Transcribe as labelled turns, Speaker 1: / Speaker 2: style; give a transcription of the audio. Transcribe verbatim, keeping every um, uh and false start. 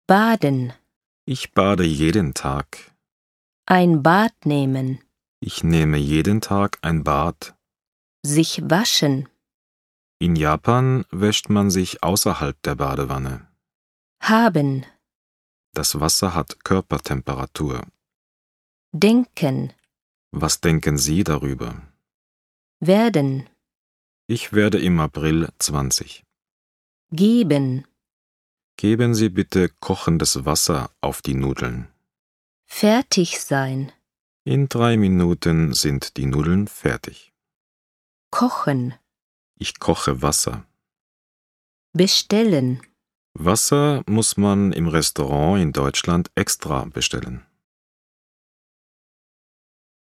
Speaker 1: Baden.
Speaker 2: Ich bade jeden Tag.
Speaker 1: Ein Bad nehmen.
Speaker 2: Ich nehme jeden Tag ein Bad.
Speaker 1: Sich waschen.
Speaker 2: In Japan wäscht man sich außerhalb der Badewanne.
Speaker 1: Haben.
Speaker 2: Das Wasser hat Körpertemperatur.
Speaker 1: Denken.
Speaker 2: Was denken Sie darüber?
Speaker 1: Werden.
Speaker 2: Ich werde im April zwanzig.
Speaker 1: Geben.
Speaker 2: Geben Sie bitte kochendes Wasser auf die Nudeln.
Speaker 1: Fertig sein.
Speaker 2: In drei Minuten sind die Nudeln fertig.
Speaker 1: Kochen.
Speaker 2: Ich koche Wasser.
Speaker 1: Bestellen.
Speaker 2: Wasser muss man im Restaurant in Deutschland extra bestellen.